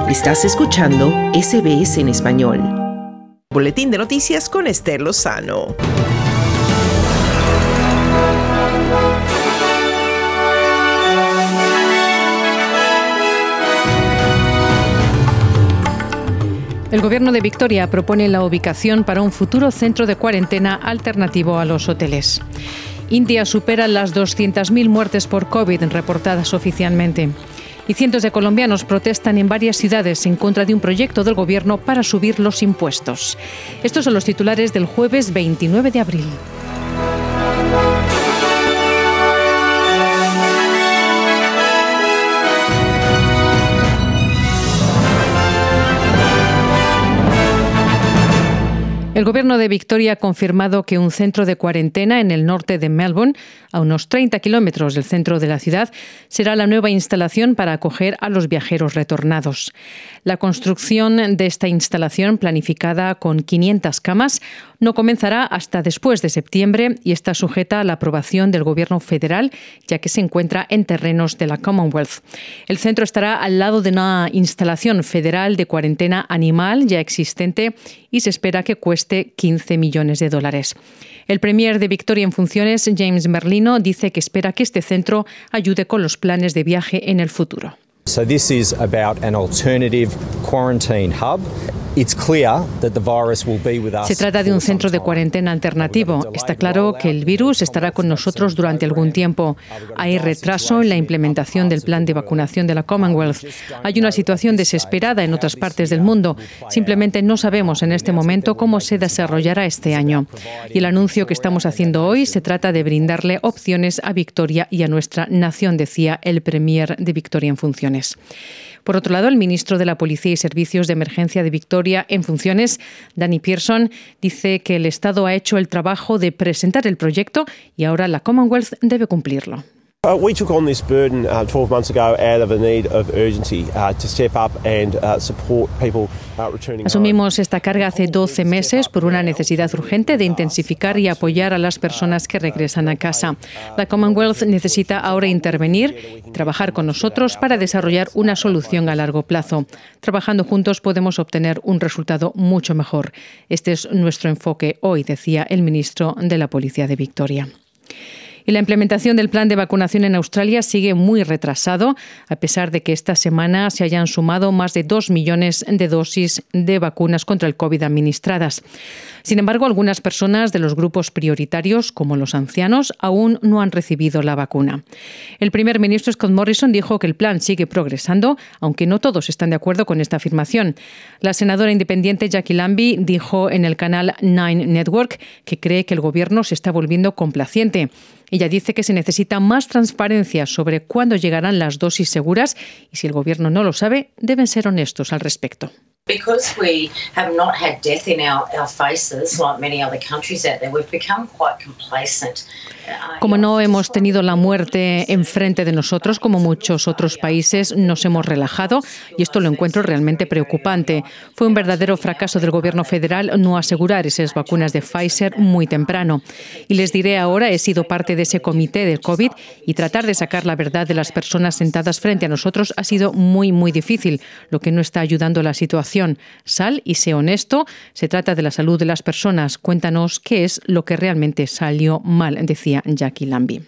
Estás escuchando SBS en español. Boletín de noticias con Esther Lozano. El Gobierno de Victoria propone la ubicación para un futuro centro de cuarentena alternativo a los hoteles. India supera las 200.000 muertes por COVID reportadas oficialmente. Y cientos de colombianos protestan en varias ciudades en contra de un proyecto del Gobierno para subir los impuestos. Estos son los titulares del jueves 29 de abril. El Gobierno de Victoria ha confirmado que un centro de cuarentena en el norte de Melbourne, a unos 30 kilómetros del centro de la ciudad, será la nueva instalación para acoger a los viajeros retornados. La construcción de esta instalación, planificada con 500 camas, no comenzará hasta después de septiembre y está sujeta a la aprobación del Gobierno federal, ya que se encuentra en terrenos de la Commonwealth. El centro estará al lado de una instalación federal de cuarentena animal ya existente y se espera que cueste $15 millones. El Premier de Victoria en funciones, James Merlino, dice que espera que este centro ayude con los planes de viaje en el futuro. So this is about an alternative quarantine hub. It's clear that the virus will be with us. Se trata de un centro de cuarentena alternativo. Está claro que el virus estará con nosotros durante algún tiempo. Hay retraso en la implementación del plan de vacunación de la Commonwealth. Hay una situación desesperada en otras partes del mundo. Simplemente no sabemos en este momento cómo se desarrollará este año. Y el anuncio que estamos haciendo hoy se trata de brindarle opciones a Victoria y a nuestra nación, decía el Premier de Victoria en funciones. Por otro lado, el ministro de la Policía y Servicios de Emergencia de Victoria en funciones, Danny Pearson, dice que el Estado ha hecho el trabajo de presentar el proyecto y ahora la Commonwealth debe cumplirlo. We took on this burden 12 months ago out of a need of urgency to step up and support people returning home. Asumimos esta carga hace 12 meses por una necesidad urgente de intensificar y apoyar a las personas que regresan a casa. La Commonwealth necesita ahora intervenir y trabajar con nosotros para desarrollar una solución a largo plazo. Trabajando juntos podemos obtener un resultado mucho mejor. Este es nuestro enfoque hoy, decía el ministro de la Policía de Victoria. Y la implementación del plan de vacunación en Australia sigue muy retrasado, a pesar de que esta semana se hayan sumado más de 2 millones de dosis de vacunas contra el COVID administradas. Sin embargo, algunas personas de los grupos prioritarios, como los ancianos, aún no han recibido la vacuna. El primer ministro Scott Morrison dijo que el plan sigue progresando, aunque no todos están de acuerdo con esta afirmación. La senadora independiente Jackie Lambie dijo en el canal Nine Network que cree que el gobierno se está volviendo complaciente. Ella dice que se necesita más transparencia sobre cuándo llegarán las dosis seguras y si el gobierno no lo sabe, deben ser honestos al respecto. Because we have not had death in our faces like many other countries out there, we've become quite complacent. Como no hemos tenido la muerte enfrente de nosotros, como muchos otros países, nos hemos relajado y esto lo encuentro realmente preocupante. Fue un verdadero fracaso del gobierno federal no asegurar esas vacunas de Pfizer muy temprano. Y les diré ahora, he sido parte de ese comité del COVID y tratar de sacar la verdad de las personas sentadas frente a nosotros ha sido muy, muy difícil, lo que no está ayudando a la situación. Sal y sé honesto, se trata de la salud de las personas. Cuéntanos qué es lo que realmente salió mal, decía Jackie Lambie.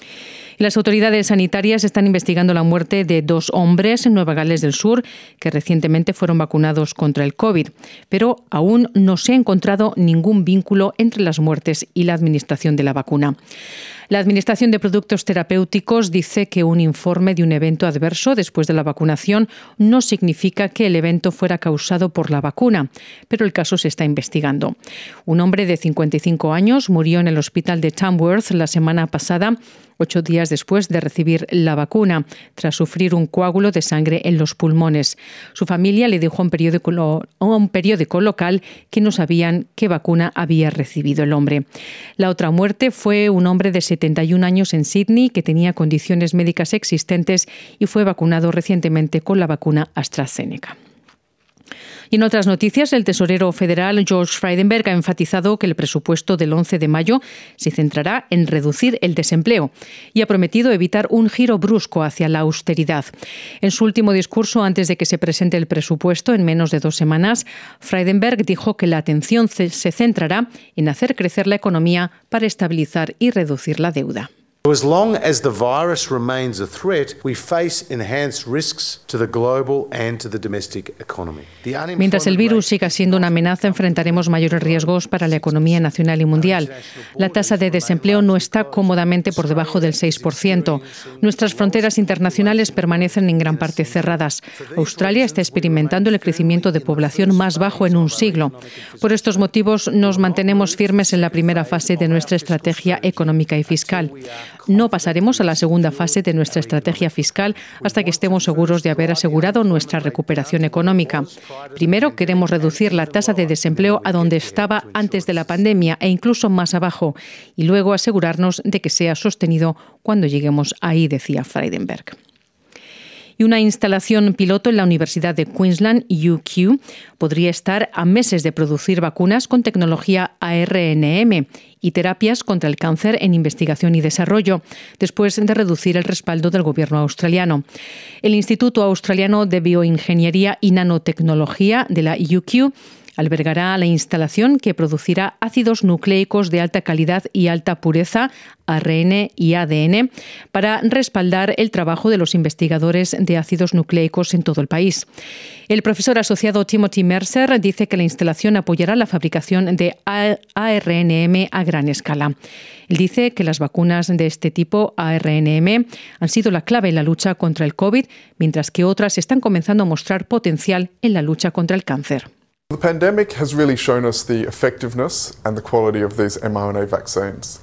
Las autoridades sanitarias están investigando la muerte de 2 hombres en Nueva Gales del Sur que recientemente fueron vacunados contra el COVID, pero aún no se ha encontrado ningún vínculo entre las muertes y la administración de la vacuna. La Administración de Productos Terapéuticos dice que un informe de un evento adverso después de la vacunación no significa que el evento fuera causado por la vacuna, pero el caso se está investigando. Un hombre de 55 años murió en el hospital de Tamworth la semana pasada, 8 días después de recibir la vacuna, tras sufrir un coágulo de sangre en los pulmones. Su familia le dijo a un periódico local que no sabían qué vacuna había recibido el hombre. La otra muerte fue un hombre de 71 años en Sydney que tenía condiciones médicas existentes y fue vacunado recientemente con la vacuna AstraZeneca. Y en otras noticias, el tesorero federal George Frydenberg ha enfatizado que el presupuesto del 11 de mayo se centrará en reducir el desempleo y ha prometido evitar un giro brusco hacia la austeridad. En su último discurso, antes de que se presente el presupuesto en menos de 2 semanas, Frydenberg dijo que la atención se centrará en hacer crecer la economía para estabilizar y reducir la deuda. As long as the virus remains a threat, we face enhanced risks to the global and to the domestic economy. Mientras el virus siga siendo una amenaza, enfrentaremos mayores riesgos para la economía nacional y mundial. La tasa de desempleo no está cómodamente por debajo del 6%. Nuestras fronteras internacionales permanecen en gran parte cerradas. Australia está experimentando el crecimiento de población más bajo en un siglo. Por estos motivos, nos mantenemos firmes en la primera fase de nuestra estrategia económica y fiscal. No pasaremos a la segunda fase de nuestra estrategia fiscal hasta que estemos seguros de haber asegurado nuestra recuperación económica. Primero, queremos reducir la tasa de desempleo a donde estaba antes de la pandemia e incluso más abajo, y luego asegurarnos de que sea sostenido cuando lleguemos ahí, decía Frydenberg. Y una instalación piloto en la Universidad de Queensland, UQ, podría estar a meses de producir vacunas con tecnología ARNM y terapias contra el cáncer en investigación y desarrollo, después de reducir el respaldo del gobierno australiano. El Instituto Australiano de Bioingeniería y Nanotecnología de la UQ albergará la instalación que producirá ácidos nucleicos de alta calidad y alta pureza, ARN y ADN, para respaldar el trabajo de los investigadores de ácidos nucleicos en todo el país. El profesor asociado Timothy Mercer dice que la instalación apoyará la fabricación de ARNM a gran escala. Él dice que las vacunas de este tipo, ARNM, han sido la clave en la lucha contra el COVID, mientras que otras están comenzando a mostrar potencial en la lucha contra el cáncer. The pandemic has really shown us the effectiveness and the quality of these mRNA vaccines.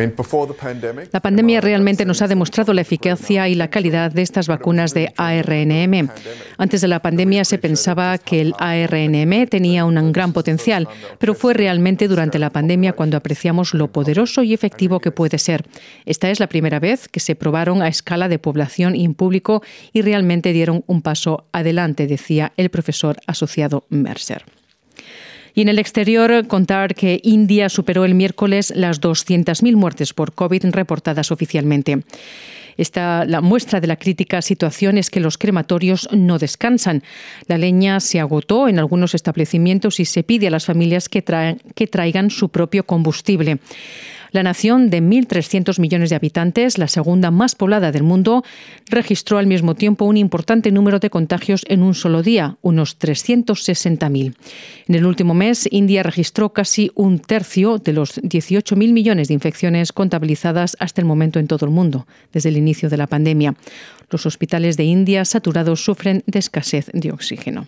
La pandemia realmente nos ha demostrado la eficacia y la calidad de estas vacunas de ARNM. Antes de la pandemia se pensaba que el ARNM tenía un gran potencial, pero fue realmente durante la pandemia cuando apreciamos lo poderoso y efectivo que puede ser. Esta es la primera vez que se probaron a escala de población y en público y realmente dieron un paso adelante, decía el profesor asociado Mercer. Y en el exterior, contar que India superó el miércoles las 200.000 muertes por COVID reportadas oficialmente. La muestra de la crítica situación es que los crematorios no descansan. La leña se agotó en algunos establecimientos y se pide a las familias que traigan su propio combustible. La nación de 1.300 millones de habitantes, la segunda más poblada del mundo, registró al mismo tiempo un importante número de contagios en un solo día, unos 360.000. En el último mes, India registró casi un tercio de los 18.000 millones de infecciones contabilizadas hasta el momento en todo el mundo, desde el inicio de la pandemia. Los hospitales de India saturados sufren de escasez de oxígeno.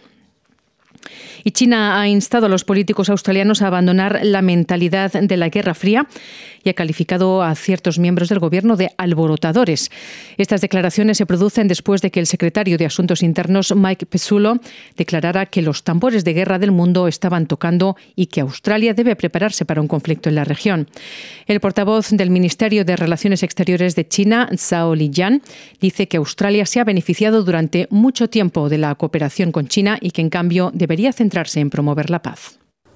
Y China ha instado a los políticos australianos a abandonar la mentalidad de la Guerra Fría y ha calificado a ciertos miembros del gobierno de alborotadores. Estas declaraciones se producen después de que el secretario de Asuntos Internos, Mike Pezzullo, declarara que los tambores de guerra del mundo estaban tocando y que Australia debe prepararse para un conflicto en la región. El portavoz del Ministerio de Relaciones Exteriores de China, Zhao Lijian, dice que Australia se ha beneficiado durante mucho tiempo de la cooperación con China y que, en cambio, debería centrarse en promover la paz.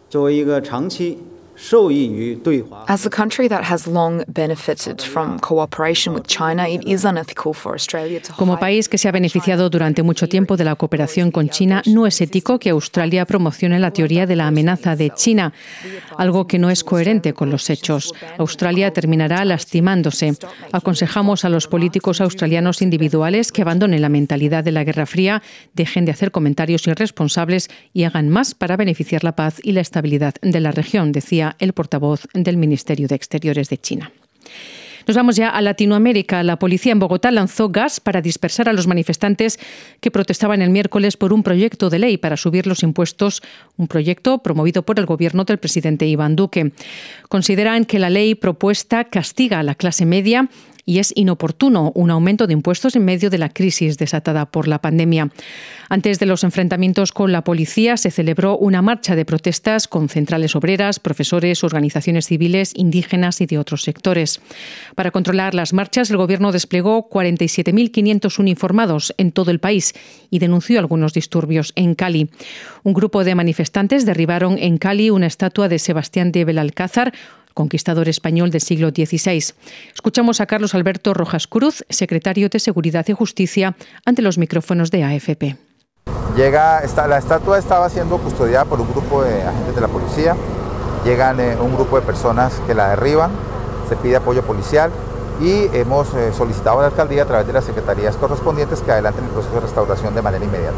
As a country that has long benefited from cooperation with China, it is unethical for Australia to Como país que se ha beneficiado durante mucho tiempo de la cooperación con China, no es ético que Australia promocione la teoría de la amenaza de China, algo que no es coherente con los hechos. Australia terminará lastimándose. Aconsejamos a los políticos australianos individuales que abandonen la mentalidad de la Guerra Fría, dejen de hacer comentarios irresponsables y hagan más para beneficiar la paz y la estabilidad de la región, decía el portavoz del Ministerio de Exteriores de China. Nos vamos ya a Latinoamérica. La policía en Bogotá lanzó gas para dispersar a los manifestantes que protestaban el miércoles por un proyecto de ley para subir los impuestos, un proyecto promovido por el gobierno del presidente Iván Duque. Consideran que la ley propuesta castiga a la clase media y es inoportuno un aumento de impuestos en medio de la crisis desatada por la pandemia. Antes de los enfrentamientos con la policía se celebró una marcha de protestas con centrales obreras, profesores, organizaciones civiles, indígenas y de otros sectores. Para controlar las marchas, el Gobierno desplegó 47.500 uniformados en todo el país y denunció algunos disturbios en Cali. Un grupo de manifestantes derribaron en Cali una estatua de Sebastián de Belalcázar, conquistador español del siglo XVI. Escuchamos a Carlos Alberto Rojas Cruz, secretario de Seguridad y Justicia, ante los micrófonos de AFP. La estatua estaba siendo custodiada por un grupo de agentes de la policía. Llegan un grupo de personas que la derriban, se pide apoyo policial y hemos solicitado a la alcaldía a través de las secretarías correspondientes que adelanten el proceso de restauración de manera inmediata.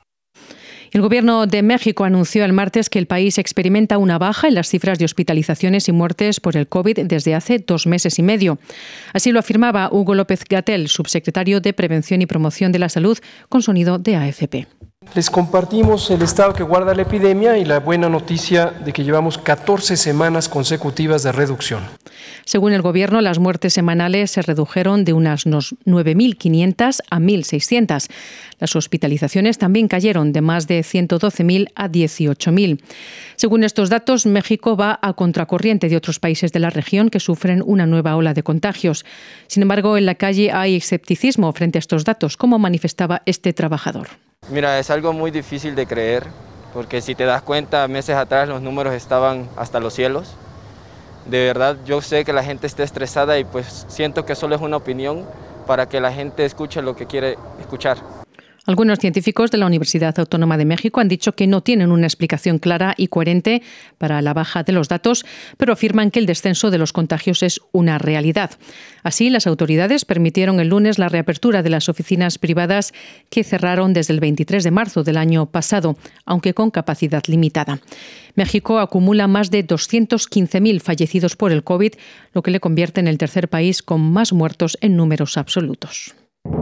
El Gobierno de México anunció el martes que el país experimenta una baja en las cifras de hospitalizaciones y muertes por el COVID desde hace 2 meses y medio. Así lo afirmaba Hugo López-Gatell, subsecretario de Prevención y Promoción de la Salud, con sonido de AFP. Les compartimos el estado que guarda la epidemia y la buena noticia de que llevamos 14 semanas consecutivas de reducción. Según el Gobierno, las muertes semanales se redujeron de unas 9.500 a 1.600. Las hospitalizaciones también cayeron de más de 112.000 a 18.000. Según estos datos, México va a contracorriente de otros países de la región que sufren una nueva ola de contagios. Sin embargo, en la calle hay escepticismo frente a estos datos, como manifestaba este trabajador. Mira, es algo muy difícil de creer, porque si te das cuenta, meses atrás los números estaban hasta los cielos. De verdad, yo sé que la gente está estresada y pues siento que solo es una opinión para que la gente escuche lo que quiere escuchar. Algunos científicos de la Universidad Autónoma de México han dicho que no tienen una explicación clara y coherente para la baja de los datos, pero afirman que el descenso de los contagios es una realidad. Así, las autoridades permitieron el lunes la reapertura de las oficinas privadas que cerraron desde el 23 de marzo del año pasado, aunque con capacidad limitada. México acumula más de 215.000 fallecidos por el COVID, lo que le convierte en el tercer país con más muertos en números absolutos.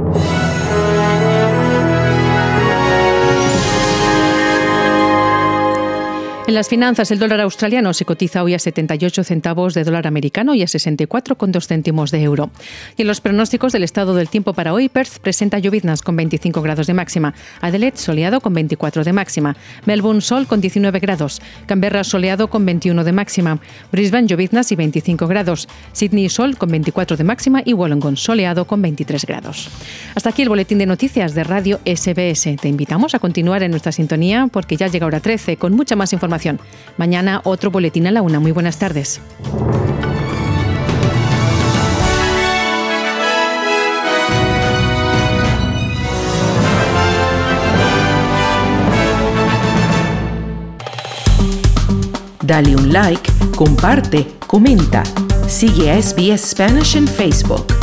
En las finanzas, el dólar australiano se cotiza hoy a 78 centavos de dólar americano y a 64,2 céntimos de euro. Y en los pronósticos del estado del tiempo para hoy, Perth presenta lloviznas con 25 grados de máxima, Adelaide soleado con 24 de máxima, Melbourne sol con 19 grados, Canberra soleado con 21 de máxima, Brisbane lloviznas y 25 grados, Sydney sol con 24 de máxima y Wollongong soleado con 23 grados. Hasta aquí el boletín de noticias de Radio SBS. Te invitamos a continuar en nuestra sintonía porque ya llega hora 13 con mucha más información. Mañana otro boletín a la 1. Muy buenas tardes. Dale un like, comparte, comenta. Sigue a SBS Spanish en Facebook.